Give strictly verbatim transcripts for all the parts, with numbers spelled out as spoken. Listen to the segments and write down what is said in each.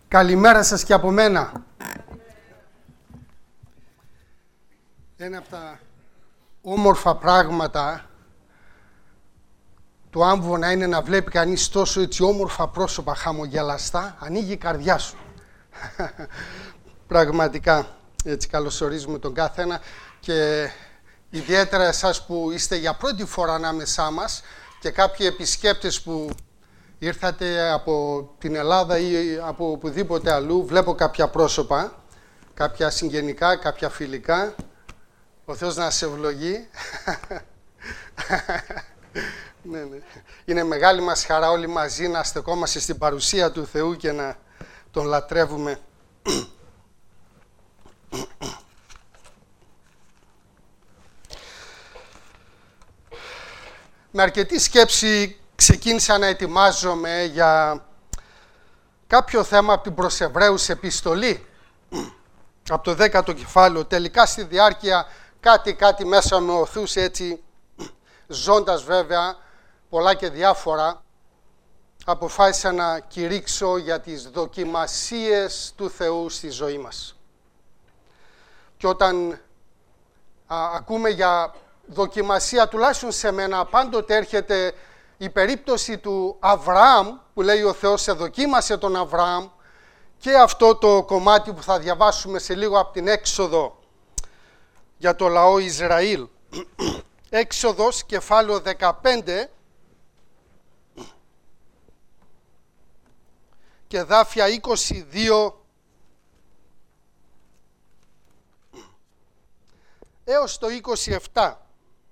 Καλημέρα σας και από μένα. Ένα από τα όμορφα πράγματα του άμβονα είναι να βλέπει κανείς τόσο έτσι όμορφα πρόσωπα, χαμογελαστά, ανοίγει η καρδιά σου. Πραγματικά, έτσι καλωσορίζουμε τον κάθε ένα και ιδιαίτερα εσάς που είστε για πρώτη φορά ανάμεσά μας και κάποιοι επισκέπτες που ήρθατε από την Ελλάδα ή από οπουδήποτε αλλού. Βλέπω κάποια πρόσωπα, κάποια συγγενικά, κάποια φιλικά. Ο Θεός να σε ευλογεί. Ναι, ναι. Είναι μεγάλη μας χαρά όλοι μαζί να στεκόμαστε στην παρουσία του Θεού και να Τον λατρεύουμε. Με αρκετή σκέψη ξεκίνησα να ετοιμάζομαι για κάποιο θέμα από την προς Εβραίους επιστολή, από το δέκατο κεφάλαιο. Τελικά στη διάρκεια κάτι κάτι μέσα με οθούσε έτσι, ζώντας βέβαια πολλά και διάφορα, αποφάσισα να κηρύξω για τις δοκιμασίες του Θεού στη ζωή μας. Και όταν α, ακούμε για δοκιμασία, τουλάχιστον σε μένα, πάντοτε έρχεται η περίπτωση του Αβραάμ, που λέει ο Θεός σε δοκίμασε τον Αβραάμ, και αυτό το κομμάτι που θα διαβάσουμε σε λίγο από την Έξοδο για το λαό Ισραήλ. Έξοδος, κεφάλαιο δεκαπέντε και εδάφια είκοσι δύο έως το είκοσι επτά.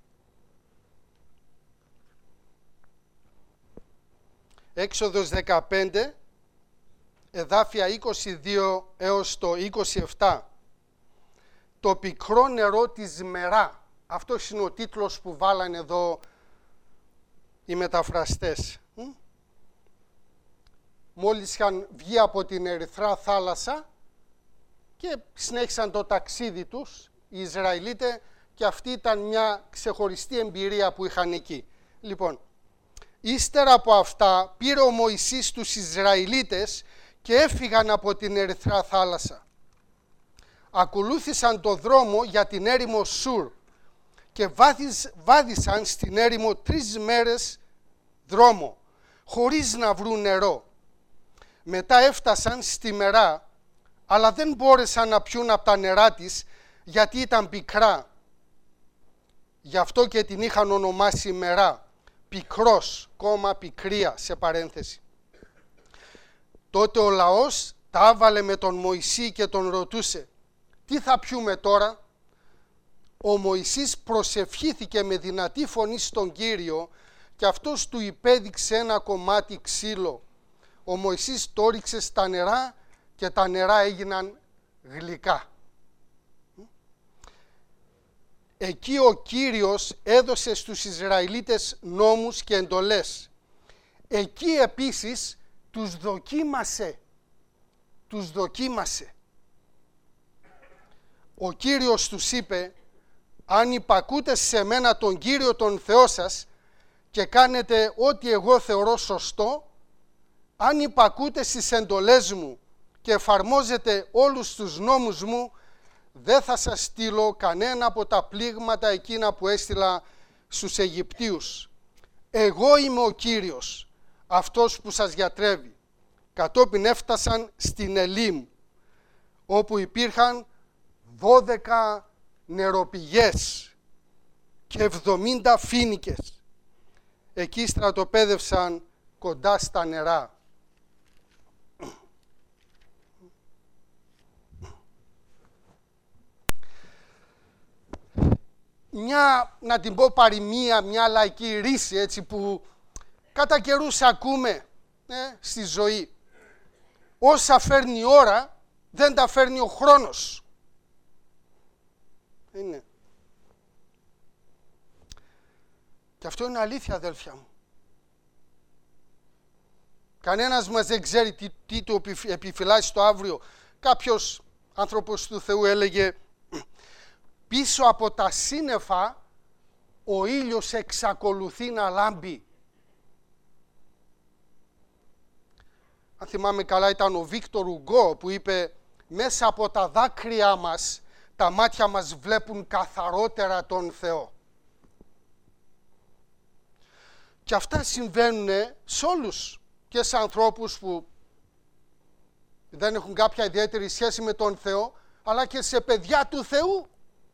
Έξοδος δεκαπέντε, εδάφια είκοσι δύο έως το είκοσι επτά. Το πικρό νερό της Μερά. Αυτός είναι ο τίτλος που βάλανε εδώ οι μεταφραστές. Μόλις είχαν βγει από την Ερυθρά θάλασσα και συνέχισαν το ταξίδι τους οι Ισραηλίτες, και αυτή ήταν μια ξεχωριστή εμπειρία που είχαν εκεί. Λοιπόν, ύστερα από αυτά πήρε ο Μωυσής τους Ισραηλίτες και έφυγαν από την Ερυθρά θάλασσα. Ακολούθησαν το δρόμο για την έρημο Σουρ και βάδισαν στην έρημο τρεις μέρες δρόμο, χωρίς να βρουν νερό. Μετά έφτασαν στη Μερά, αλλά δεν μπόρεσαν να πιούν από τα νερά της, γιατί ήταν πικρά. Γι' αυτό και την είχαν ονομάσει Μερά. Πικρός, κόμμα πικρία, σε παρένθεση. Τότε ο λαός τα άβαλε με τον Μωυσή και τον ρωτούσε, τι θα πιούμε τώρα? Ο Μωυσής προσευχήθηκε με δυνατή φωνή στον Κύριο και αυτός του υπέδειξε ένα κομμάτι ξύλο. Ο Μωυσής το ρίξε στα νερά και τα νερά έγιναν γλυκά. Εκεί ο Κύριος έδωσε στους Ισραηλίτες νόμους και εντολές. Εκεί επίσης τους δοκίμασε. Τους δοκίμασε. Ο Κύριος τους είπε, αν υπακούτε σε μένα τον Κύριο τον Θεό σας και κάνετε ό,τι εγώ θεωρώ σωστό, αν υπακούτε στις εντολές μου και εφαρμόζετε όλους τους νόμους μου, δεν θα σας στείλω κανένα από τα πλήγματα εκείνα που έστειλα στους Αιγυπτίους. Εγώ είμαι ο Κύριος, αυτός που σας γιατρεύει. Κατόπιν έφτασαν στην Ελίμ, όπου υπήρχαν δώδεκα νεροπηγές και εβδομήντα φοίνικες. Εκεί στρατοπέδευσαν κοντά στα νερά. Μια, να την πω παροιμία, μια λαϊκή ρίση έτσι που κατά καιρούς ακούμε ε, στη ζωή. Όσα φέρνει η ώρα δεν τα φέρνει ο χρόνος. Είναι. Και αυτό είναι αλήθεια, αδέλφια μου. Κανένας μας δεν ξέρει τι, τι του επιφυλάσσει το αύριο. Κάποιος άνθρωπος του Θεού έλεγε, πίσω από τα σύννεφα ο ήλιος εξακολουθεί να λάμπει. αν θυμάμαι καλά ήταν ο Βίκτορ Ουγκό που είπε μέσα από τα δάκρυά μας τα μάτια μας βλέπουν καθαρότερα τον Θεό. Και αυτά συμβαίνουν σε όλους, και σε ανθρώπους που δεν έχουν κάποια ιδιαίτερη σχέση με τον Θεό, αλλά και σε παιδιά του Θεού.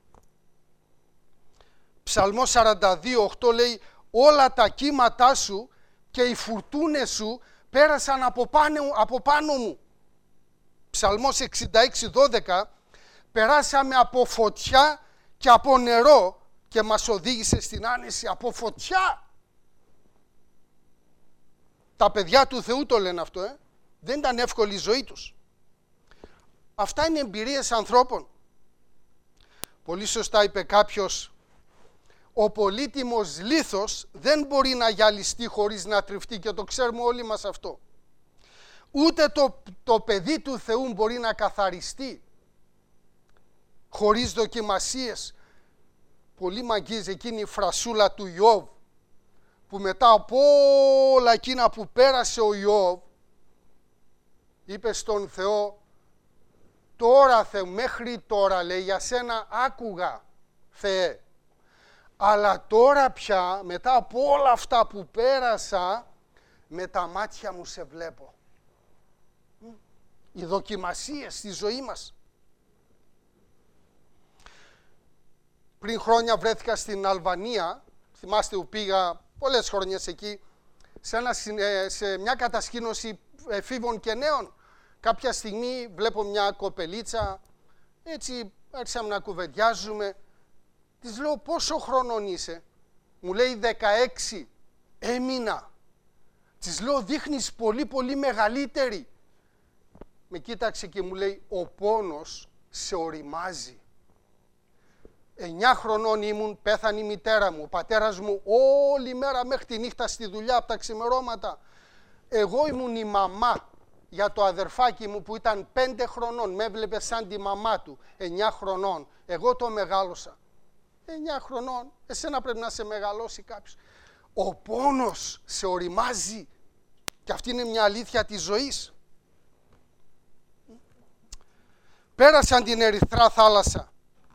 Ψαλμός σαράντα δύο οκτώ λέει όλα τα κύματά σου και οι φουρτούνες σου πέρασαν από πάνω, από πάνω μου. Ψαλμός εξήντα έξι δώδεκα περάσαμε από φωτιά και από νερό και μας οδήγησε στην άνεση. Από φωτιά. Τα παιδιά του Θεού το λένε αυτό, ε? Δεν ήταν εύκολη η ζωή τους. Αυτά είναι εμπειρίες ανθρώπων. Πολύ σωστά είπε κάποιος, ο πολύτιμος λίθος δεν μπορεί να γυαλιστεί χωρίς να τριφτεί, και το ξέρουμε όλοι μας αυτό. Ούτε το, το παιδί του Θεού μπορεί να καθαριστεί χωρίς δοκιμασίες. Πολύ μ' αγγίζει εκείνη η φρασούλα του Ιώβ, που μετά από όλα εκείνα που πέρασε ο Ιώβ, είπε στον Θεό, τώρα Θεέ, μέχρι τώρα λέει για σένα άκουγα Θεέ, αλλά τώρα πια μετά από όλα αυτά που πέρασα με τα μάτια μου σε βλέπω. Οι δοκιμασίες στη ζωή μας. Πριν χρόνια βρέθηκα στην Αλβανία, θυμάστε που πήγα πολλές χρονιές εκεί, σε, ένα, σε μια κατασκήνωση εφήβων και νέων. Κάποια στιγμή βλέπω μια κοπελίτσα, έτσι άρχισαμε να κουβεντιάζουμε. Της λέω πόσο χρονών είσαι? Μου λέει δεκαέξι. Έμεινα. Της λέω δείχνεις πολύ πολύ μεγαλύτερη. Με κοίταξε και μου λέει ο πόνος σε οριμάζει. Εννιά χρονών ήμουν, πέθανε η μητέρα μου, ο πατέρας μου όλη μέρα μέχρι τη νύχτα στη δουλειά από τα ξημερώματα. Εγώ ήμουν η μαμά για το αδερφάκι μου που ήταν πέντε χρονών, με έβλεπε σαν τη μαμά του, εννιά χρονών. Εγώ το μεγάλωσα. Εννιά χρονών, εσένα πρέπει να σε μεγαλώσει κάποιος. Ο πόνος σε οριμάζει, και αυτή είναι μια αλήθεια της ζωής. Πέρασαν την Ερυθρά θάλασσα.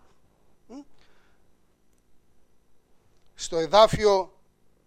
Στο εδάφιο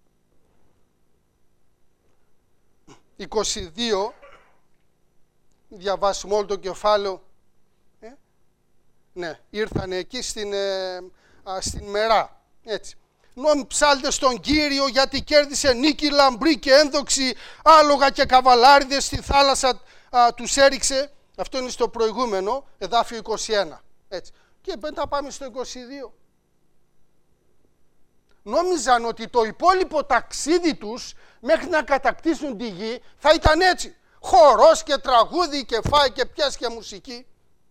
είκοσι δύο, διαβάσουμε όλο το κεφάλαιο, ε? ναι, ήρθανε εκεί στην, ε, α, στην Μερά, έτσι. Νόμι ψάλτε στον Κύριο γιατί κέρδισε νίκη λαμπρή και ένδοξη, άλογα και καβαλάριδες στη θάλασσα α, τους έριξε. Αυτό είναι στο προηγούμενο, εδάφιο είκοσι ένα, έτσι. Και μετά πάμε στο είκοσι δύο. Νόμιζαν ότι το υπόλοιπο ταξίδι τους μέχρι να κατακτήσουν τη γη θα ήταν έτσι. Χορός και τραγούδι και φάι και πιας και μουσική.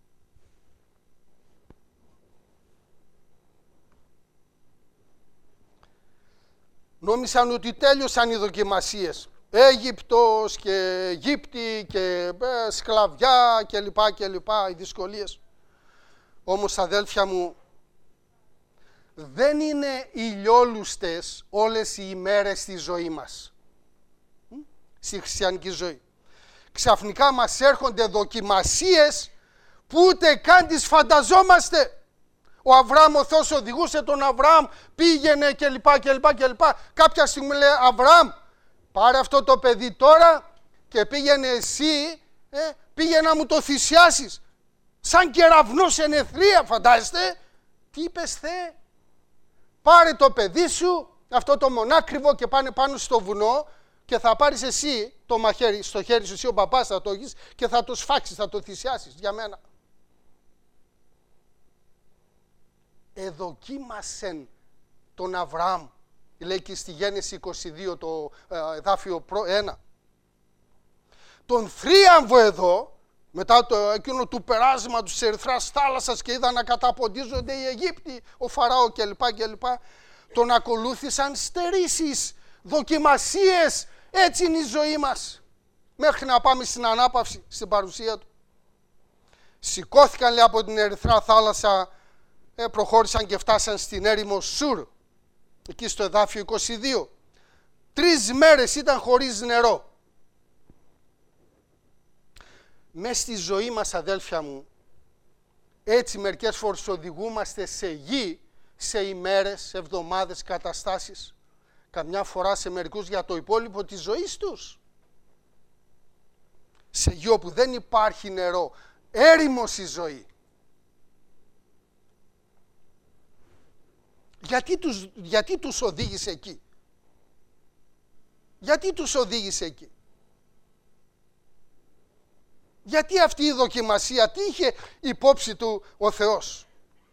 Νόμιζαν ότι τέλειωσαν οι δοκιμασίες. Αίγυπτος και Αιγύπτη και ε, σκλαβιά και λοιπά και λοιπά, οι δυσκολίες. Όμως αδέλφια μου, δεν είναι ηλιόλουστες όλες οι ημέρες στη ζωή μας, στη χριστιανική ζωή. Ξαφνικά μας έρχονται δοκιμασίες που ούτε καν τις φανταζόμαστε. Ο Αβραάμ, ο Θεός οδηγούσε τον Αβραάμ, πήγαινε κλπ κλπ κλπ. Κάποια στιγμή λέει Αβραάμ, πάρε αυτό το παιδί τώρα και πήγαινε εσύ, ε, πήγαινε να μου το θυσιάσεις. Σαν κεραυνός εν αιθρία, φαντάζεστε. Τι είπες Θεέ? Πάρε το παιδί σου, αυτό το μονάκριβο, και πάνε πάνω στο βουνό και θα πάρεις εσύ το μαχαίρι, στο χέρι σου, εσύ ο παπάς θα το έχεις και θα το σφάξεις, θα το θυσιάσεις για μένα. Εδοκίμασεν τον Αβραάμ, λέει και στη Γένεση είκοσι δύο το εδάφιο ένα. Τον θρίαμβο εδώ, μετά το εκείνο του περάσμα της Ερυθράς θάλασσας και είδαν να καταποντίζονται οι Αιγύπτιοι, ο Φαράω κλπ κλπ, τον ακολούθησαν στερήσεις, δοκιμασίες. Έτσι είναι η ζωή μας, μέχρι να πάμε στην ανάπαυση, στην παρουσία του. Σηκώθηκαν λέει από την Ερυθρά θάλασσα, ε, προχώρησαν και φτάσαν στην έρημο Σουρ, εκεί στο εδάφιο είκοσι δύο. Τρεις μέρες ήταν χωρίς νερό. Μες στη ζωή μας, αδέλφια μου, έτσι μερικές φορές οδηγούμαστε σε γη, σε ημέρες, σε εβδομάδες, καταστάσεις, καμιά φορά σε μερικούς για το υπόλοιπο της ζωής τους. Σε γη όπου δεν υπάρχει νερό, έρημος η ζωή. Γιατί τους, γιατί τους οδήγησε εκεί. Γιατί τους οδήγησε εκεί. Γιατί αυτή η δοκιμασία, τι είχε υπόψη του ο Θεός.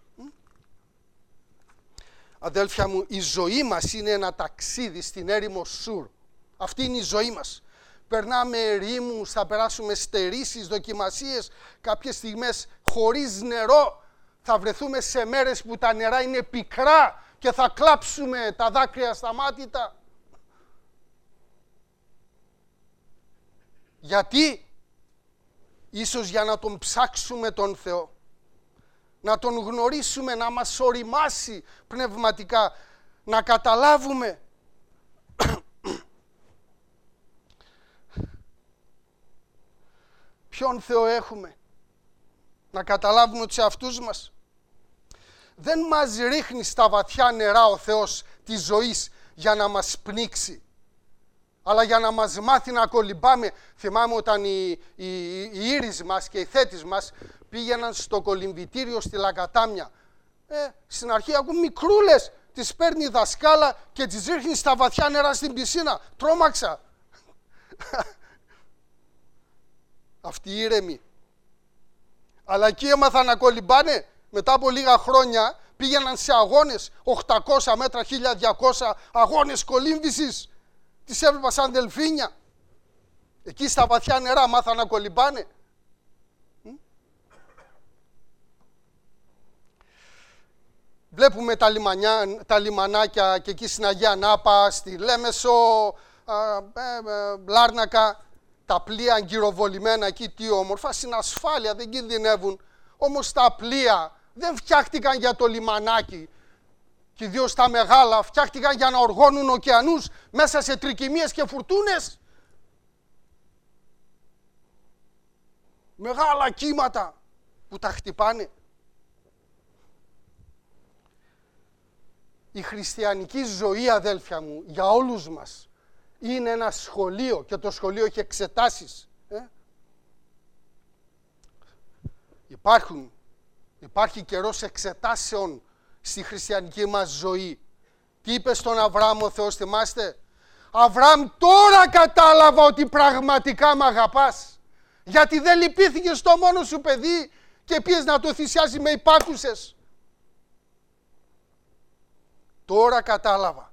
Αδέλφια μου, η ζωή μας είναι ένα ταξίδι στην έρημο Σουρ. Αυτή είναι η ζωή μας. Περνάμε ερήμους, θα περάσουμε στερήσεις, δοκιμασίες, κάποιες στιγμές χωρίς νερό. Θα βρεθούμε σε μέρες που τα νερά είναι πικρά και θα κλάψουμε τα δάκρυα σταμάτητα. Γιατί? Ίσως για να τον ψάξουμε τον Θεό. Να τον γνωρίσουμε, να μας οριμάσει πνευματικά, να καταλάβουμε ποιον Θεό έχουμε, να καταλάβουμε ότι σε αυτούς μας δεν μας ρίχνει στα βαθιά νερά ο Θεός της ζωής για να μας πνίξει, αλλά για να μας μάθει να κολυμπάμε. Θυμάμαι όταν οι, οι, οι ήρεις μας και οι θέτεις μας πήγαιναν στο κολυμβητήριο στη Λακατάμια. Ε, στην αρχή ακούν μικρούλες, τις παίρνει η δασκάλα και τις ρίχνει στα βαθιά νερά στην πισίνα. Τρόμαξα. Αυτοί οι ήρεμοι. Αλλά εκεί έμαθαν να κολυμπάνε. Μετά από λίγα χρόνια πήγαιναν σε αγώνες, οκτακόσια μέτρα, χίλια διακόσια αγώνες κολύμβησης. Τις έβλεπα σαν δελφίνια. Εκεί στα βαθιά νερά μάθαν να κολυμπάνε. Βλέπουμε τα, λιμανιά, τα λιμανάκια και εκεί στην Αγία Νάπα, στη Λέμεσο, α, ε, ε, Λάρνακα, τα πλοία αγκυροβολημένα εκεί, τι όμορφα, στην ασφάλεια, δεν κινδυνεύουν. Όμως τα πλοία δεν φτιάχτηκαν για το λιμανάκι, και ιδίως τα μεγάλα, φτιάχτηκαν για να οργώνουν ωκεανούς μέσα σε τρικυμίες και φουρτούνες. Μεγάλα κύματα που τα χτυπάνε. Η χριστιανική ζωή, αδέλφια μου, για όλους μας, είναι ένα σχολείο και το σχολείο έχει εξετάσεις. Ε? Υπάρχουν, υπάρχει καιρός εξετάσεων στη χριστιανική μας ζωή. Τι είπε στον Αβραάμ ο Θεός, θυμάστε? Αβραάμ, τώρα κατάλαβα ότι πραγματικά μ' αγαπάς. Γιατί δεν λυπήθηκες στο μόνο σου παιδί και πήγες να το θυσιάσει με υπάκουσες. Τώρα κατάλαβα.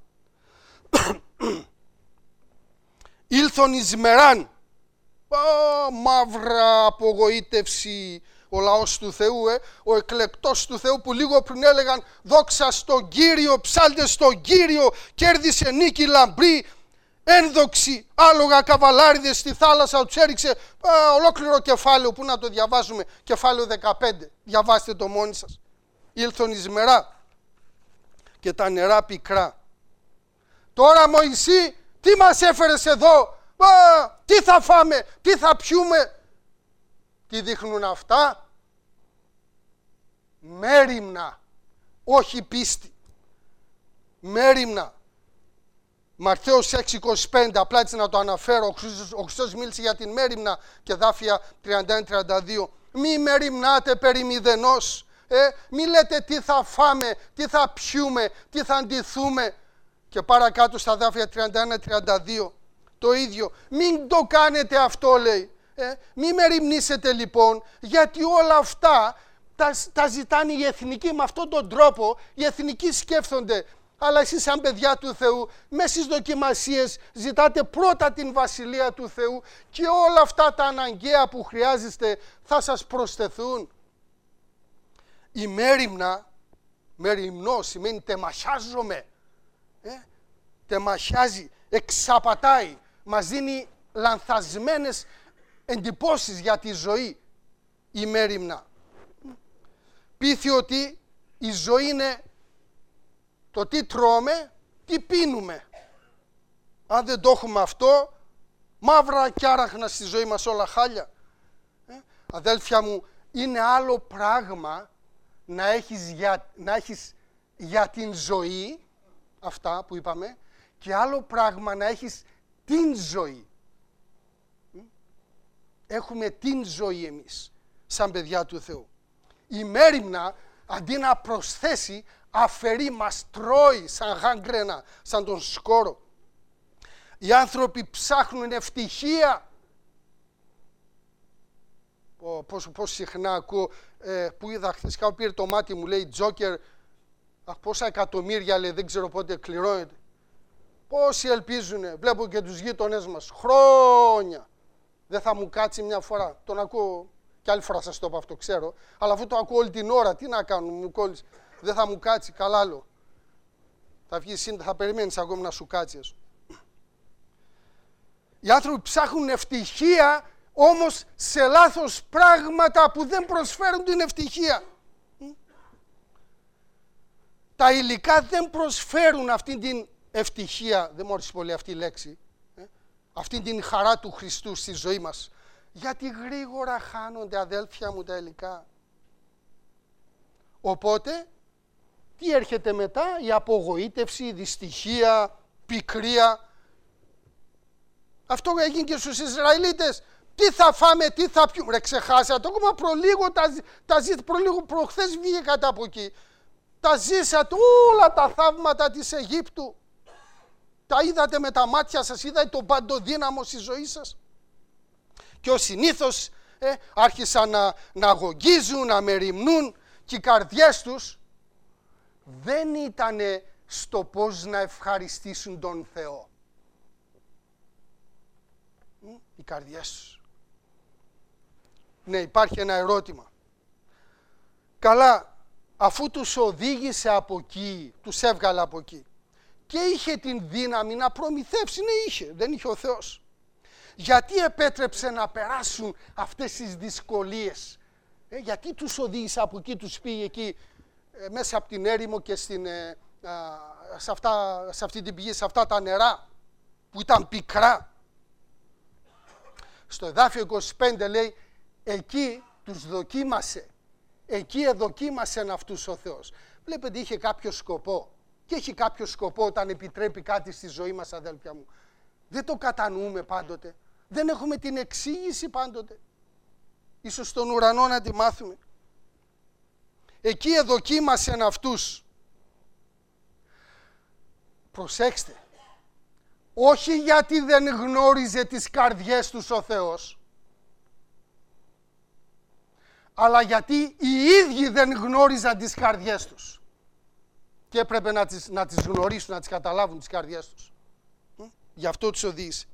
Ήλθον εις μεράν. Ω, μαύρα απογοήτευση ο λαός του Θεού, ε, ο εκλεκτός του Θεού που λίγο πριν έλεγαν δόξα στον Κύριο, ψάλτε στον Κύριο, κέρδισε νίκη λαμπρή, ένδοξη, άλογα καβαλάριδες στη θάλασσα τους έριξε. Α, ολόκληρο κεφάλαιο, που να το διαβάζουμε, κεφάλαιο δεκαπέντε, διαβάστε το μόνοι σας. Ήλθον εις μερά και τα νερά πικρά. Τώρα Μωυσή, τι μας έφερες εδώ? Α, τι θα φάμε, τι θα πιούμε? Τι δείχνουν αυτά? Μέριμνα, όχι πίστη. Μέριμνα. Ματθαίος έξι είκοσι πέντε, απλά έτσι να το αναφέρω, ο Χριστός μίλησε για την μέριμνα και δάφια τριάντα ένα τριάντα δύο. Μη μεριμνάτε περί μηδενός. Ε, μη λέτε τι θα φάμε, τι θα πιούμε, τι θα αντιθούμε. Και παρακάτω στα δάφια τριάντα ένα τριάντα δύο το ίδιο. Μην το κάνετε αυτό, λέει. Ε, μη μεριμνήσετε λοιπόν, γιατί όλα αυτά τα, τα ζητάνε οι εθνικοί με αυτόν τον τρόπο. Οι εθνικοί σκέφτονται. Αλλά εσείς σαν παιδιά του Θεού, μέσα στις δοκιμασίες ζητάτε πρώτα την Βασιλεία του Θεού και όλα αυτά τα αναγκαία που χρειάζεστε θα σας προσθεθούν. Η μέριμνα, μεριμνώ σημαίνει τεμαχιάζομαι. Ε, τεμαχιάζει, εξαπατάει, μας δίνει λανθασμένες εντυπώσεις για τη ζωή. Η μέριμνα πείθει ότι η ζωή είναι το τι τρώμε, τι πίνουμε. Αν δεν το έχουμε αυτό, μαύρα και άραχνα στη ζωή μας όλα χάλια. Ε? Αδέλφια μου, είναι άλλο πράγμα να έχεις για, να έχεις για την ζωή, αυτά που είπαμε, και άλλο πράγμα να έχεις την ζωή. Έχουμε την ζωή εμείς, σαν παιδιά του Θεού. Η μέριμνα, αντί να προσθέσει, αφαιρεί, μας τρώει σαν γάγκρενα, σαν τον σκόρο. Οι άνθρωποι ψάχνουν ευτυχία. Πώς, πώς συχνά ακούω, ε, που είδα χθες, κάπου πήρε το μάτι μου, λέει Τζόκερ, αχ, πόσα εκατομμύρια, λέει, δεν ξέρω πότε κληρώνεται. Πόσοι ελπίζουνε, βλέπω και τους γείτονές μας, χρόνια. Δεν θα μου κάτσει μια φορά, τον ακούω, κι άλλη φορά σας το είπα αυτό, ξέρω, αλλά αφού το ακούω όλη την ώρα, τι να κάνω, μου κόλλησε, δεν θα μου κάτσει, καλά άλλο. Θα βγεις, θα περιμένεις ακόμη να σου κάτσει. Οι άνθρωποι ψάχνουν ευτυχία, όμως σε λάθος πράγματα που δεν προσφέρουν την ευτυχία. Τα υλικά δεν προσφέρουν αυτή την ευτυχία, δεν μου άρεσε πολύ αυτή η λέξη, ε? αυτή την χαρά του Χριστού στη ζωή μας. Γιατί γρήγορα χάνονται, αδέλφια μου, τα υλικά. Οπότε, τι έρχεται μετά? Η απογοήτευση, η δυστυχία, πικρία. Αυτό έγινε και στους Ισραηλίτες. Τι θα φάμε, τι θα πιούμε. Ρε, ξεχάσατε, ακόμα προλίγο τα, τα ζήσατε, προλίγο προχθές βγήκατε από εκεί. Τα ζήσατε όλα τα θαύματα της Αιγύπτου. Τα είδατε με τα μάτια σας, είδατε τον παντοδύναμο στη ζωή σας. Και ως συνήθως ε, άρχισαν να, να αγωγίζουν, να μεριμνούν και οι καρδιές τους δεν ήταν στο πώς να ευχαριστήσουν τον Θεό. Οι καρδιές τους. Ναι, υπάρχει ένα ερώτημα. Καλά, αφού τους οδήγησε από εκεί, τους έβγαλε από εκεί και είχε την δύναμη να προμηθεύσει, ναι είχε, δεν είχε ο Θεός. Γιατί επέτρεψε να περάσουν αυτές τις δυσκολίες? Ε, γιατί τους οδήγησε από εκεί, τους πήγε εκεί ε, μέσα από την έρημο και στην, ε, α, σε, αυτά, σε αυτή την πηγή, σε αυτά τα νερά που ήταν πικρά. Στο εδάφιο είκοσι πέντε λέει, εκεί τους δοκίμασε. Εκεί εδοκίμασε αυτούς ο Θεός. Βλέπετε, είχε κάποιο σκοπό. Και έχει κάποιο σκοπό όταν επιτρέπει κάτι στη ζωή μας, αδέλφια μου. Δεν το κατανοούμε πάντοτε. Δεν έχουμε την εξήγηση πάντοτε. Ίσως στον ουρανό να τη μάθουμε. Εκεί εδοκίμασε αυτούς. Προσέξτε. Όχι γιατί δεν γνώριζε τις καρδιές τους ο Θεός, αλλά γιατί οι ίδιοι δεν γνώριζαν τις καρδιές τους και έπρεπε να τις, να τις γνωρίσουν, να τις καταλάβουν τις καρδιές τους. Γι' αυτό τους οδήγησε.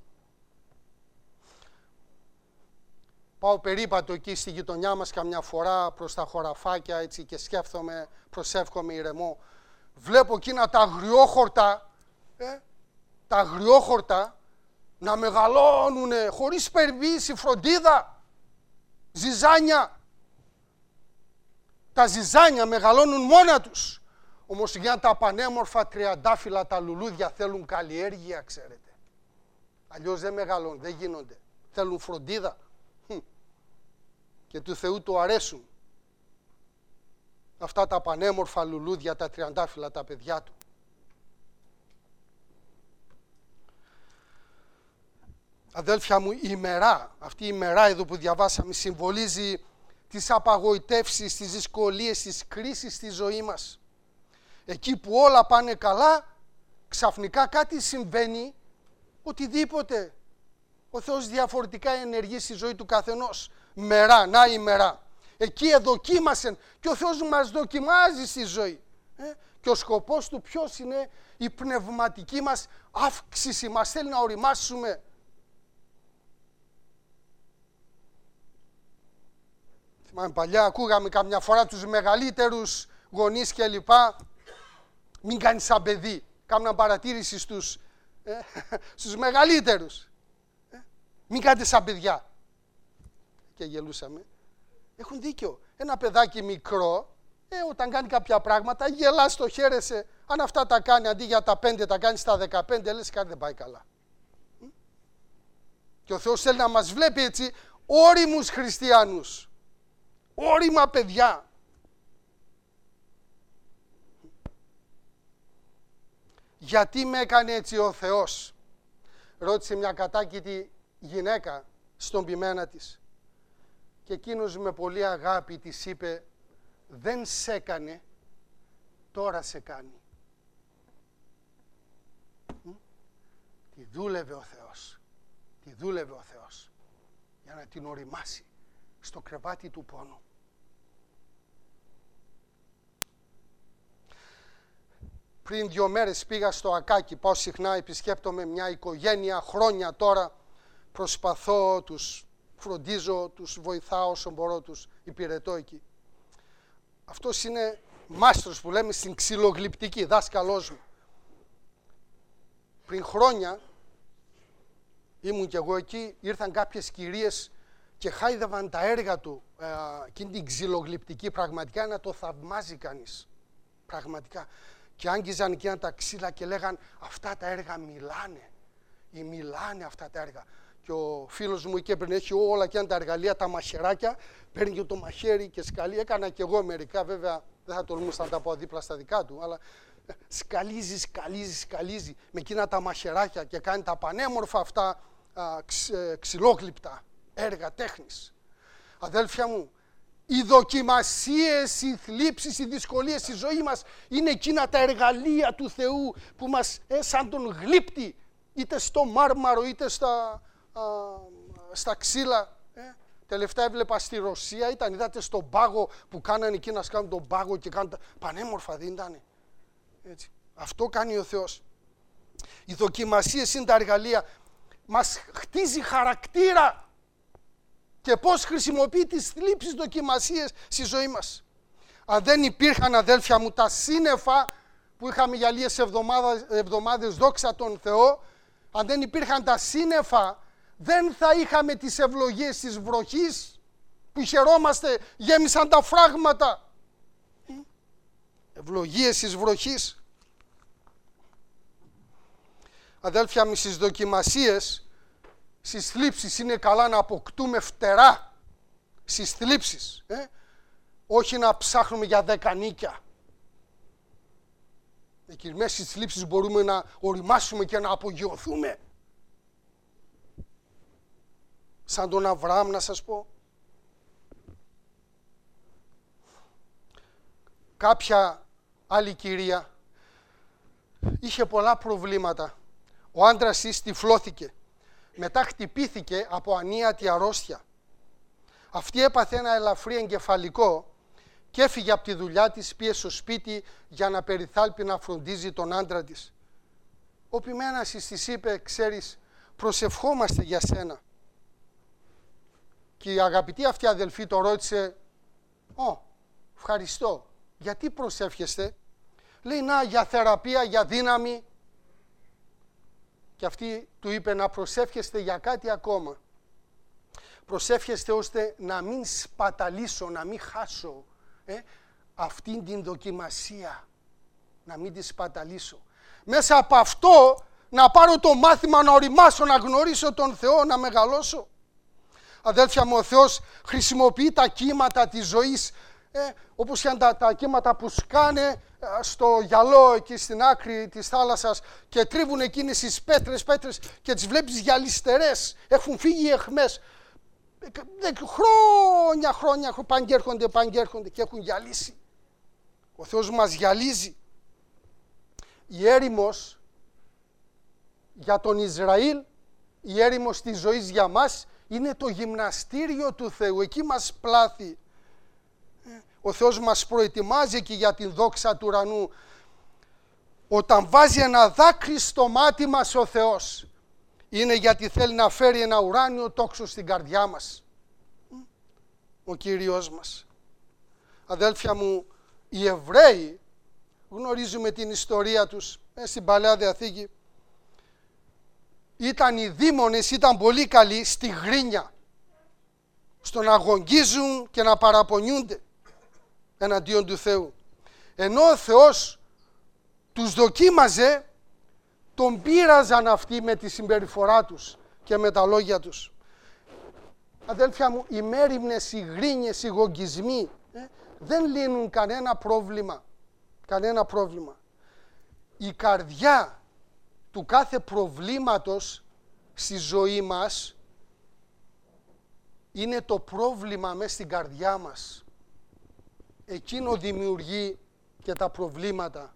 Πάω περίπατο εκεί στη γειτονιά μας καμιά φορά προς τα χωραφάκια έτσι, και σκέφτομαι, προσεύχομαι ηρεμό. Βλέπω εκείνα τα αγριόχορτα, ε, τα αγριόχορτα να μεγαλώνουνε χωρίς περιποίηση, φροντίδα, ζυζάνια. Τα ζυζάνια μεγαλώνουν μόνα τους. Όμως για τα πανέμορφα τριαντάφυλλα, τα λουλούδια θέλουν καλλιέργεια, ξέρετε. Αλλιώς δεν μεγαλώνουν, δεν γίνονται. Θέλουν φροντίδα. Και του Θεού του αρέσουν αυτά τα πανέμορφα λουλούδια, τα τριαντάφυλλα, τα παιδιά του. Αδέλφια μου, η μερά, αυτή η μερά εδώ που διαβάσαμε, συμβολίζει τις απαγοητεύσεις, τις δυσκολίες, τις κρίσεις στη ζωή μας. Εκεί που όλα πάνε καλά, ξαφνικά κάτι συμβαίνει, οτιδήποτε. Ο Θεός διαφορετικά ενεργεί στη ζωή του καθενός. Μερά, να η μερά. Εκεί εδοκίμασεν και ο Θεός μας δοκιμάζει στη ζωή. Ε? Και ο σκοπός του ποιος είναι? Η πνευματική μας αύξηση. Μας θέλει να οριμάσουμε. Θυμάμαι παλιά, ακούγαμε καμιά φορά τους μεγαλύτερους γονείς και λοιπά. Μην κάνεις σαν παιδί. Κάμναν παρατήρηση στους, ε, στους μεγαλύτερους. Ε, μην κάνετε σαν παιδιά. Και γελούσαμε. Έχουν δίκιο. Ένα παιδάκι μικρό, ε, όταν κάνει κάποια πράγματα, γελάς, το χαίρεσαι. Αν αυτά τα κάνει, αντί για τα πέντε, τα κάνει στα δεκαπέντε, λες κάτι δεν πάει καλά. Και ο Θεός θέλει να μας βλέπει έτσι όριμους χριστιανούς. Όρημα παιδιά. Γιατί με έκανε έτσι ο Θεός? Ρώτησε μια κατάκητη γυναίκα στον ποιμένα της. Και εκείνος με πολύ αγάπη της είπε, δεν σ' έκανε, τώρα σε κάνει. Τη δούλευε ο Θεός. Τη δούλευε ο Θεός για να την οριμάσει στο κρεβάτι του πόνου. Πριν δύο μέρες πήγα στο Ακάκι, πάω συχνά, επισκέπτομαι μια οικογένεια, χρόνια τώρα προσπαθώ, τους φροντίζω, τους βοηθάω όσο μπορώ, τους υπηρετώ εκεί. Αυτός είναι μάστρος που λέμε στην ξυλογλυπτική, δάσκαλός μου. Πριν χρόνια ήμουν κι εγώ εκεί, ήρθαν κάποιες κυρίες και χάιδευαν τα έργα του, ε, εκείνη την ξυλογλυπτική, πραγματικά να το θαυμάζει κανείς, πραγματικά. Και άγγιζαν εκείνα τα ξύλα και λέγαν, αυτά τα έργα μιλάνε, ή μιλάνε αυτά τα έργα. Και ο φίλος μου εκεί πριν έχει όλα εκείνα τα εργαλεία, τα μαχαιράκια, παίρνει και το μαχαίρι και σκαλεί. Έκανα κι εγώ μερικά, βέβαια δεν θα τολμούσα να τα πω δίπλα στα δικά του, αλλά σκαλίζει, σκαλίζει, σκαλίζει με εκείνα τα μαχαιράκια και κάνει τα πανέμορφα αυτά α, ξ, ε, ξυλόγλυπτα έργα τέχνης. Αδέλφια μου, οι δοκιμασίες, οι θλίψεις, οι δυσκολίες στη ζωή μας είναι εκείνα τα εργαλεία του Θεού που μας ε, σαν τον γλύπτη, είτε στο μάρμαρο είτε στα, α, στα ξύλα. Ε. Τελευταία έβλεπα στη Ρωσία, ήταν, είδατε στον πάγο που κάνανε εκεί να σκάνουν τον πάγο και κάνουν τα... πανέμορφα, δεν ήτανε? Έτσι. Αυτό κάνει ο Θεός. Οι δοκιμασίες είναι τα εργαλεία. Μας χτίζει χαρακτήρα. Και πώς χρησιμοποιεί τις θλίψεις, δοκιμασίες στη ζωή μας. Αν δεν υπήρχαν, αδέλφια μου, τα σύννεφα που είχαμε για λίγες εβδομάδες, εβδομάδες, δόξα τον Θεό, αν δεν υπήρχαν τα σύννεφα, δεν θα είχαμε τις ευλογίες της βροχής που χαιρόμαστε, γέμισαν τα φράγματα. Ευλογίες της βροχής. Αδέλφια μου, στις δοκιμασίες, στις θλίψεις είναι καλά να αποκτούμε φτερά. Στις θλίψεις. Ε? Όχι να ψάχνουμε για δεκανίκια. Εκεί μέσα στις θλίψεις μπορούμε να οριμάσουμε και να απογειωθούμε. Σαν τον Αβραάμ να σας πω. Κάποια άλλη κυρία είχε πολλά προβλήματα. Ο άντρας της τυφλώθηκε. Μετά χτυπήθηκε από ανίατη αρρώστια. Αυτή έπαθε ένα ελαφρύ εγκεφαλικό και έφυγε από τη δουλειά της, πήγε στο σπίτι για να περιθάλπει να φροντίζει τον άντρα της. Ο ποιμένας της είπε, ξέρεις, προσευχόμαστε για σένα. Και η αγαπητή αυτή αδελφή το ρώτησε, «Ω, ευχαριστώ, γιατί προσεύχεστε?» Λέει, «Να, για θεραπεία, για δύναμη». Και αυτή του είπε να προσεύχεστε για κάτι ακόμα. Προσεύχεστε ώστε να μην σπαταλήσω, να μην χάσω ε, αυτήν την δοκιμασία. Να μην τη σπαταλήσω. Μέσα από αυτό να πάρω το μάθημα, να οριμάσω, να γνωρίσω τον Θεό, να μεγαλώσω. Αδέλφια μου, ο Θεός χρησιμοποιεί τα κύματα της ζωής, ε, όπως και τα, τα κύματα που σκάνε στο γυαλό εκεί στην άκρη της θάλασσας και τρίβουν εκείνες τις πέτρες, πέτρες και τις βλέπεις γυαλιστερές, έχουν φύγει οι αιχμές. Χρόνια, χρόνια, πάνε και έρχονται, πάνε και έρχονται και έχουν γυαλίσει. Ο Θεός μας γυαλίζει. Η έρημος για τον Ισραήλ, η έρημος της ζωής για μας, είναι το γυμναστήριο του Θεού. Εκεί μας πλάθει. Ο Θεός μας προετοιμάζει και για την δόξα του ουρανού. Όταν βάζει ένα δάκρυ στο μάτι μας ο Θεός, είναι γιατί θέλει να φέρει ένα ουράνιο τόξο στην καρδιά μας. Ο Κύριος μας. Αδέλφια μου, οι Εβραίοι, γνωρίζουμε την ιστορία τους ε, στην Παλαιά Διαθήκη, ήταν οι δήμονες, ήταν πολύ καλοί στη γρίνια, στο να αγωνγίζουν και να παραπονιούνται εναντίον του Θεού. Ενώ ο Θεός τους δοκίμαζε, τον πείραζαν αυτοί με τη συμπεριφορά τους και με τα λόγια τους. Αδέλφια μου, οι μέριμνες, οι γρίνιες, οι γογγισμοί ε, δεν λύνουν κανένα πρόβλημα. Κανένα πρόβλημα. Η καρδιά του κάθε προβλήματος στη ζωή μας είναι το πρόβλημα μέσα στην καρδιά μας. Εκείνο δημιουργεί και τα προβλήματα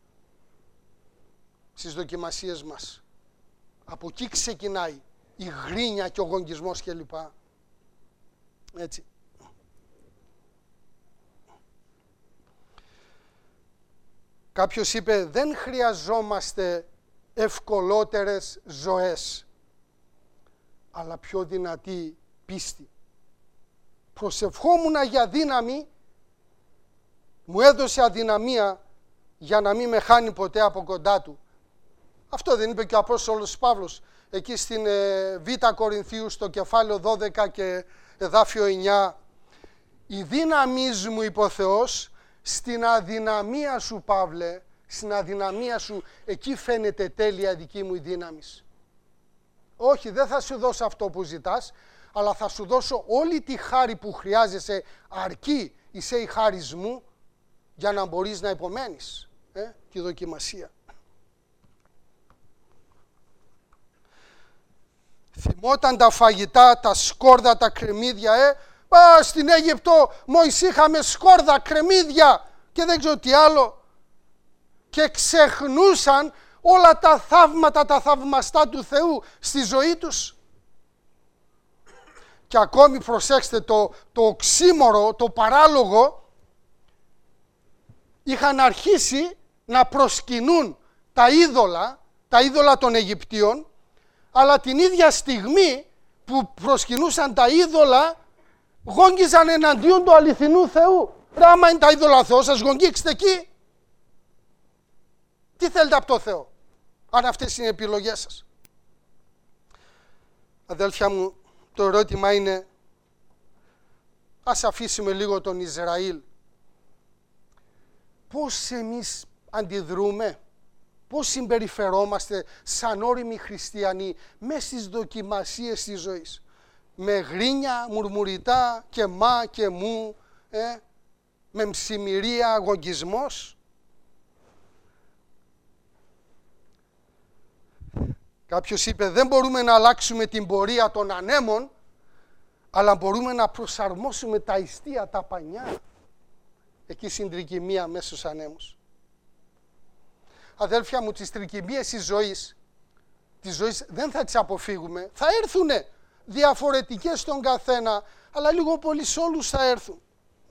στις δοκιμασίες μας. Από εκεί ξεκινάει η γρίνια και ο γογγισμός κλπ. Έτσι. Κάποιος είπε, δεν χρειαζόμαστε ευκολότερες ζωές, αλλά πιο δυνατή πίστη. Προσευχόμουν για δύναμη, μου έδωσε αδυναμία για να μην με χάνει ποτέ από κοντά του. Αυτό δεν είπε και ο Απόστολος Παύλος, εκεί στην ε, Β' Κορινθίου, στο κεφάλαιο δώδεκα και εδάφιο εννιά. Η δύναμή μου, είπε ο Θεός, στην αδυναμία σου, Παύλε, στην αδυναμία σου, εκεί φαίνεται τέλεια δική μου η δύναμη. Όχι, δεν θα σου δώσω αυτό που ζητάς, αλλά θα σου δώσω όλη τη χάρη που χρειάζεσαι, αρκεί είσαι η χάρις μου, για να μπορείς να υπομένεις ε, τη δοκιμασία. Θυμόταν τα φαγητά, τα σκόρδα, τα κρεμμύδια, ε. Α, στην Αίγυπτο, Μωυσή, είχαμε σκόρδα, κρεμμύδια και δεν ξέρω τι άλλο. Και ξεχνούσαν όλα τα θαύματα, τα θαυμαστά του Θεού στη ζωή τους. Και ακόμη προσέξτε το, το οξύμορο, το παράλογο, είχαν αρχίσει να προσκυνούν τα είδωλα, τα είδωλα των Αιγυπτίων, αλλά την ίδια στιγμή που προσκυνούσαν τα είδωλα, γόγγιζαν εναντίον του αληθινού Θεού. Ρε, άμα είναι τα είδωλα Θεός, σας γογγίξτε εκεί. Τι θέλετε από το Θεό, αν αυτές είναι οι επιλογές σας? Αδέλφια μου, το ερώτημα είναι, ας αφήσουμε λίγο τον Ισραήλ. Πώς εμείς αντιδρούμε, πώς συμπεριφερόμαστε σαν όριμοι χριστιανοί μέσα στις δοκιμασίες της ζωής? Με γρίνια, μουρμουριτά και μα και μου, ε, με μψημυρία, αγωγισμός. Κάποιος είπε, δεν μπορούμε να αλλάξουμε την πορεία των ανέμων, αλλά μπορούμε να προσαρμόσουμε τα ιστία, τα πανιά. Εκεί στην τρικυμία μέσα στους ανέμους. Αδέλφια μου, τις τρικυμίες της ζωής, της ζωής δεν θα τις αποφύγουμε. Θα έρθουνε διαφορετικές στον καθένα, αλλά λίγο πολύ σε όλους θα έρθουν.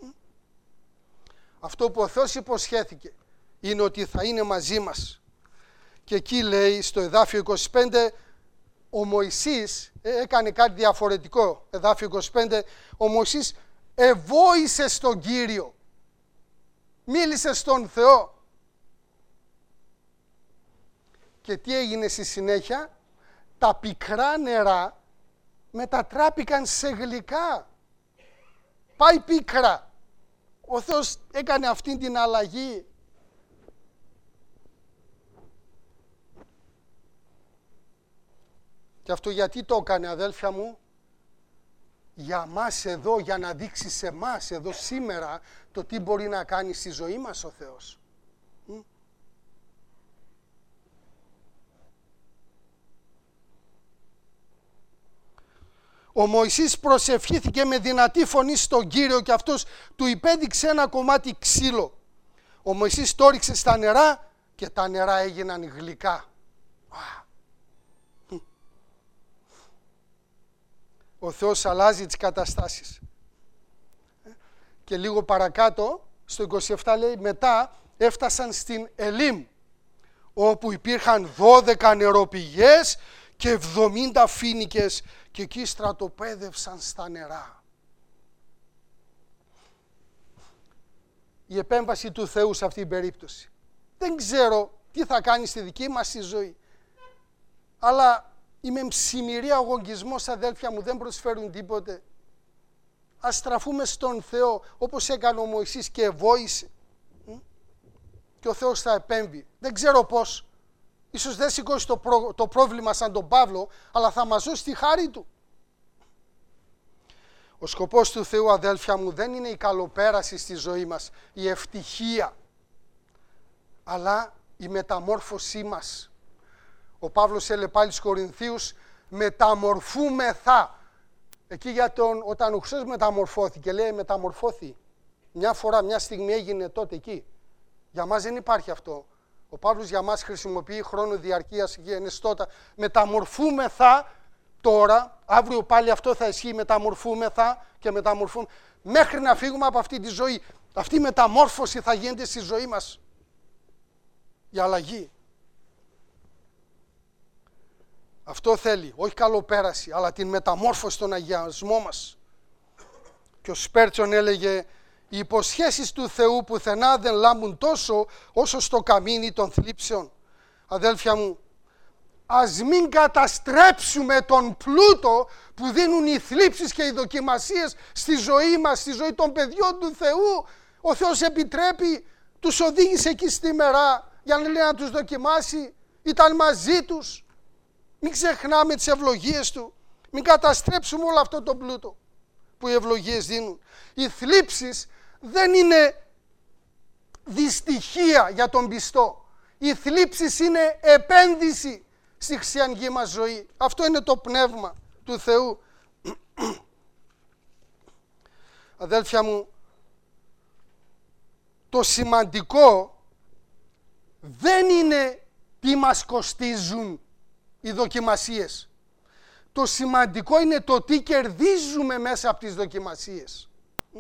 Αυτό που ο Θεός υποσχέθηκε είναι ότι θα είναι μαζί μας. Και εκεί λέει στο εδάφιο είκοσι πέντε, ο Μωυσής έκανε κάτι διαφορετικό. Εδάφιο είκοσι πέντε, ο Μωυσής ευόησε στον Κύριο. Μίλησε στον Θεό. Και τι έγινε στη συνέχεια? Τα πικρά νερά μετατράπηκαν σε γλυκά. Πάει πίκρα. Ο Θεός έκανε αυτή την αλλαγή. Και αυτό γιατί το έκανε, αδέλφια μου? Για μας εδώ, για να δείξει σε μας εδώ σήμερα το τι μπορεί να κάνει στη ζωή μας ο Θεός. Ο Μωυσής προσευχήθηκε με δυνατή φωνή στον Κύριο και αυτός του υπέδειξε ένα κομμάτι ξύλο. Ο Μωυσής το ρίξε στα νερά και τα νερά έγιναν γλυκά. Ο Θεός αλλάζει τις καταστάσεις. Και λίγο παρακάτω, στο είκοσι επτά λέει, μετά έφτασαν στην Ελίμ, όπου υπήρχαν δώδεκα νεροπηγές και εβδομήντα φοίνικες και εκεί στρατοπέδευσαν στα νερά. Η επέμβαση του Θεού σε αυτή την περίπτωση. Δεν ξέρω τι θα κάνει στη δική μας τη ζωή, αλλά η μεμψημυρία, ο γογγισμός, αδέλφια μου, δεν προσφέρουν τίποτε. Ας στραφούμε στον Θεό, όπως έκανε ο Μωυσής και ευόησε. Και ο Θεός θα επέμβει. Δεν ξέρω πώς. Ίσως δεν σηκώσει το, προ... το πρόβλημα σαν τον Παύλο, αλλά θα μας δώσει τη χάρη Του. Ο σκοπός του Θεού, αδέλφια μου, δεν είναι η καλοπέραση στη ζωή μας, η ευτυχία, αλλά η μεταμόρφωσή μας. Ο Παύλος έλεγε πάλι στους Κορινθίους, μεταμορφούμεθα. Εκεί για τον, όταν ο Χριστός μεταμορφώθηκε, λέει μεταμορφώθη. Μια φορά, μια στιγμή έγινε τότε εκεί. Για μας δεν υπάρχει αυτό. Ο Παύλος για μας χρησιμοποιεί χρόνο διαρκείας γενεστότα. Μεταμορφούμεθα τώρα, αύριο πάλι αυτό θα ισχύει, μεταμορφούμεθα και μεταμορφούμε. Μέχρι να φύγουμε από αυτή τη ζωή. Αυτή η μεταμόρφωση θα γίνεται στη ζωή μας. Η αλλαγή. Αυτό θέλει, όχι καλοπέραση, αλλά την μεταμόρφωση στον αγιασμό μας. Και ο Σπέρτσον έλεγε, οι υποσχέσεις του Θεού πουθενά δεν λάμπουν τόσο όσο στο καμίνι των θλίψεων. Αδέλφια μου, ας μην καταστρέψουμε τον πλούτο που δίνουν οι θλίψεις και οι δοκιμασίες στη ζωή μας, στη ζωή των παιδιών του Θεού. Ο Θεός επιτρέπει, τους οδήγησε εκεί στη μερά για να λέει να τους δοκιμάσει, ήταν μαζί τους. Μην ξεχνάμε τις ευλογίες Του. Μην καταστρέψουμε όλο αυτό το πλούτο που οι ευλογίες δίνουν. Οι θλίψεις δεν είναι δυστυχία για τον πιστό. Οι θλίψεις είναι επένδυση στη χριστιανική μας ζωή. Αυτό είναι το πνεύμα του Θεού. Αδέλφια μου, το σημαντικό δεν είναι τι μας κοστίζουν οι δοκιμασίες. Το σημαντικό είναι το τι κερδίζουμε μέσα από τις δοκιμασίες.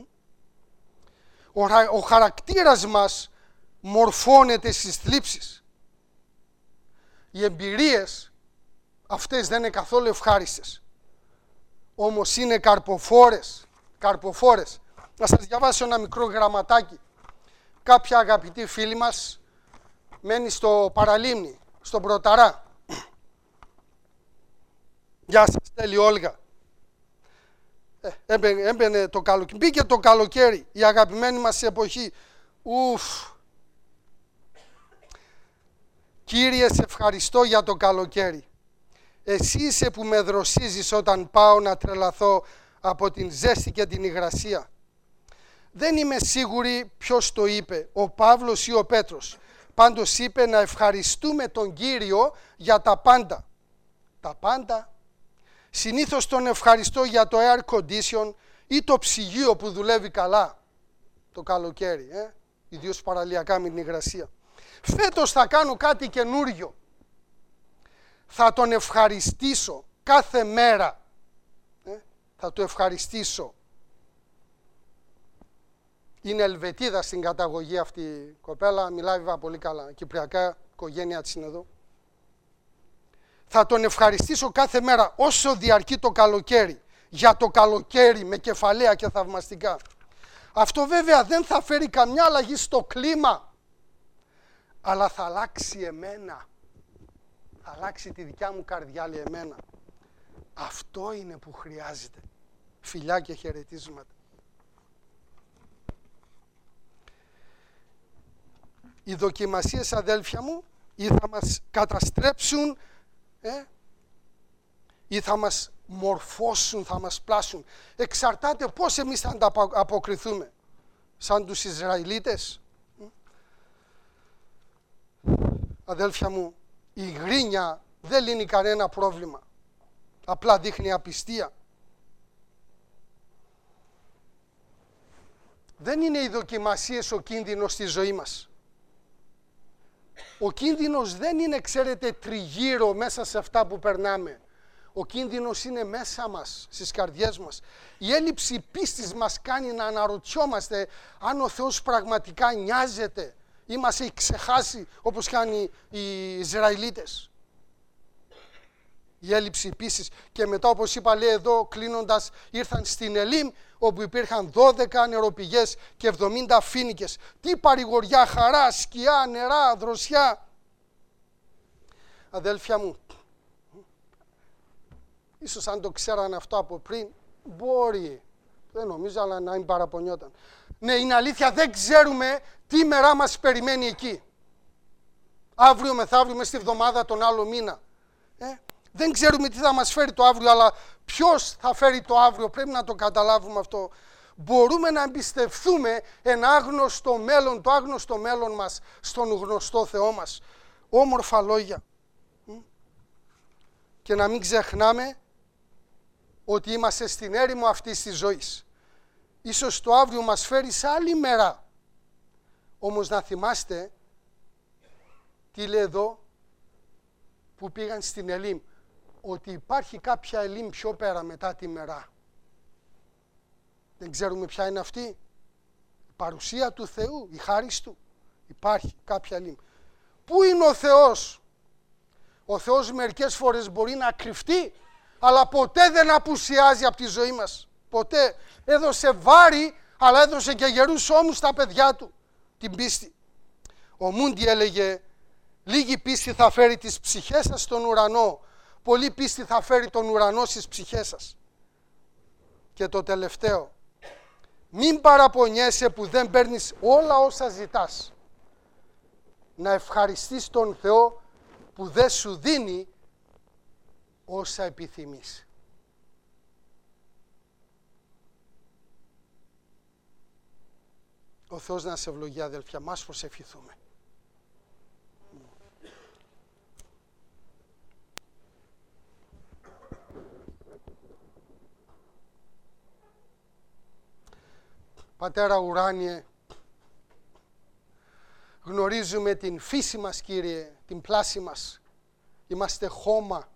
Ο, ο χαρακτήρας μας μορφώνεται στις θλίψεις. Οι εμπειρίες αυτές δεν είναι καθόλου ευχάριστες. Όμως είναι καρποφόρες. Καρποφόρες. Να σας διαβάσω ένα μικρό γραμματάκι. Κάποια αγαπητή φίλη μας μένει στο Παραλίμνη, στον Πρωταρά. Γεια σας, τέλει Όλγα. Ε, έμπαινε, έμπαινε το καλοκαίρι. Μπήκε το καλοκαίρι, η αγαπημένη μας εποχή. Ουφ. Κύριε, σε ευχαριστώ για το καλοκαίρι. Εσύ είσαι που με δροσίζεις όταν πάω να τρελαθώ από την ζέστη και την υγρασία. Δεν είμαι σίγουρη ποιος το είπε, ο Παύλος ή ο Πέτρος. Πάντως είπε να ευχαριστούμε τον Κύριο για τα πάντα. Τα πάντα. Συνήθως τον ευχαριστώ για το air condition ή το ψυγείο που δουλεύει καλά το καλοκαίρι, ε? ιδίως παραλιακά με την υγρασία. Φέτος θα κάνω κάτι καινούριο. Θα τον ευχαριστήσω κάθε μέρα. Ε? Θα το ευχαριστήσω. Είναι Ελβετίδα στην καταγωγή αυτή η κοπέλα, μιλάει βέβαια πολύ καλά. Κυπριακά, οικογένεια της είναι εδώ. Θα τον ευχαριστήσω κάθε μέρα όσο διαρκεί το καλοκαίρι. Για το καλοκαίρι με κεφαλαία και θαυμαστικά. Αυτό βέβαια δεν θα φέρει καμιά αλλαγή στο κλίμα. Αλλά θα αλλάξει εμένα. Θα αλλάξει τη δικιά μου καρδιά, λέει εμένα. Αυτό είναι που χρειάζεται. Φιλιά και χαιρετίσματα. Οι δοκιμασίες, αδέλφια μου, ή θα μας καταστρέψουν, ε, ή θα μας μορφώσουν, θα μας πλάσουν. Εξαρτάται πώς εμείς θα ανταποκριθούμε. Σαν τους Ισραηλίτες. Αδέλφια μου, η γρίνια δεν λύνει κανένα πρόβλημα. Απλά δείχνει απιστία. Δεν είναι οι δοκιμασίες ο κίνδυνος στη ζωή μας. Ο κίνδυνος δεν είναι, ξέρετε, τριγύρω μέσα σε αυτά που περνάμε. Ο κίνδυνος είναι μέσα μας, στις καρδιές μας. Η έλλειψη πίστης μας κάνει να αναρωτιόμαστε αν ο Θεός πραγματικά νοιάζεται ή μας έχει ξεχάσει όπως κάνει οι Ισραηλίτες. Η έλλειψη πίστης. Και μετά, όπως είπα, λέει εδώ, κλείνοντας, ήρθαν στην Ελίμ, όπου υπήρχαν δώδεκα νεροπηγές και εβδομήντα φοίνικες. Τι παρηγοριά, χαρά, σκιά, νερά, δροσιά. Αδέλφια μου, ίσως αν το ξέραν αυτό από πριν, μπορεί, δεν νομίζω, αλλά να μην παραπονιόταν. Ναι, είναι αλήθεια, δεν ξέρουμε τι μερά μας περιμένει εκεί. Αύριο, μεθαύριο, μες στη βδομάδα, τον άλλο μήνα. Ε? Δεν ξέρουμε τι θα μας φέρει το αύριο, αλλά ποιος θα φέρει το αύριο, πρέπει να το καταλάβουμε αυτό. Μπορούμε να εμπιστευτούμε ένα άγνωστο μέλλον, το άγνωστο μέλλον μας, στον γνωστό Θεό μας. Όμορφα λόγια. Και να μην ξεχνάμε ότι είμαστε στην έρημο αυτής της ζωής. Ίσως το αύριο μας φέρει σε άλλη μέρα. Όμως να θυμάστε, τι λέει εδώ, που πήγαν στην Ελίμ, ότι υπάρχει κάποια Ελίμ πιο πέρα μετά τη μερά. Δεν ξέρουμε ποια είναι αυτή. Η παρουσία του Θεού, η χάρις του. Υπάρχει κάποια Ελίμ. Πού είναι ο Θεός? Ο Θεός μερικές φορές μπορεί να κρυφτεί, αλλά ποτέ δεν απουσιάζει από τη ζωή μας. Ποτέ. Έδωσε βάρη, αλλά έδωσε και γερούς ώμους στα παιδιά του. Την πίστη. Ο Μούντι έλεγε, λίγη πίστη θα φέρει τις ψυχές σας στον ουρανό, πολλή πίστη θα φέρει τον ουρανό στις ψυχές σας. Και το τελευταίο, μην παραπονιέσαι που δεν παίρνεις όλα όσα ζητάς. Να ευχαριστείς τον Θεό που δεν σου δίνει όσα επιθυμείς. Ο Θεός να σε ευλογεί, αδελφιά μας, προσευχηθούμε. Πατέρα ουράνιε, γνωρίζουμε την φύση μας, Κύριε, την πλάση μας. Είμαστε χώμα,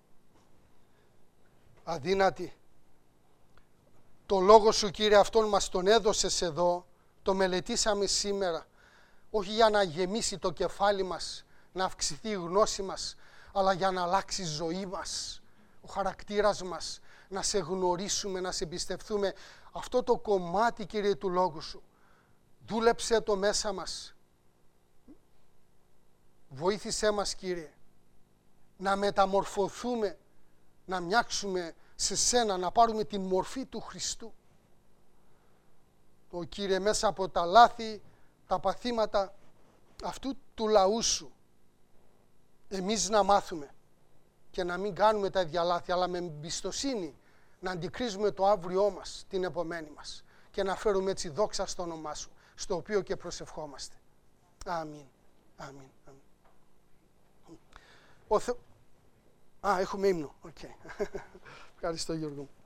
αδύνατοι. Το Λόγο Σου, Κύριε, αυτόν μας τον έδωσες εδώ, το μελετήσαμε σήμερα, όχι για να γεμίσει το κεφάλι μας, να αυξηθεί η γνώση μας, αλλά για να αλλάξει η ζωή μας, ο χαρακτήρας μας, να σε γνωρίσουμε, να σε εμπιστευτούμε. Αυτό το κομμάτι, Κύριε, του Λόγου Σου, δούλεψε το μέσα μας. Βοήθησέ μας, Κύριε, να μεταμορφωθούμε, να μοιάξουμε σε Σένα, να πάρουμε την μορφή του Χριστού. Ο Κύριε, μέσα από τα λάθη, τα παθήματα αυτού του λαού Σου, εμείς να μάθουμε και να μην κάνουμε τα ίδια λάθη, αλλά με εμπιστοσύνη να αντικρίζουμε το αύριό μας, την επομένη μας, και να φέρουμε έτσι δόξα στο όνομά Σου, στο οποίο και προσευχόμαστε. Αμήν. Αμήν. Αμήν. Ο Θε... Α, έχουμε ύμνο. Okay. Ευχαριστώ, Γιώργο.